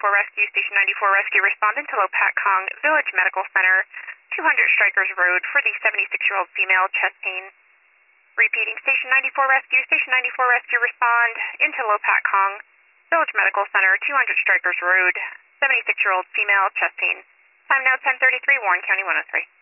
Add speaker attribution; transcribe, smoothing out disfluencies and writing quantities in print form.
Speaker 1: 94 Rescue, Station 94 Rescue respondent to Lopat Kong Village Medical Center, 200 Strikers Road for the 76-year-old female, chest pain. Repeating, Station 94 Rescue, Station 94 Rescue respond into Lopat Kong Village Medical Center, 200 Strikers Road, 76-year-old female, chest pain. Time now 10:33, Warren County 103.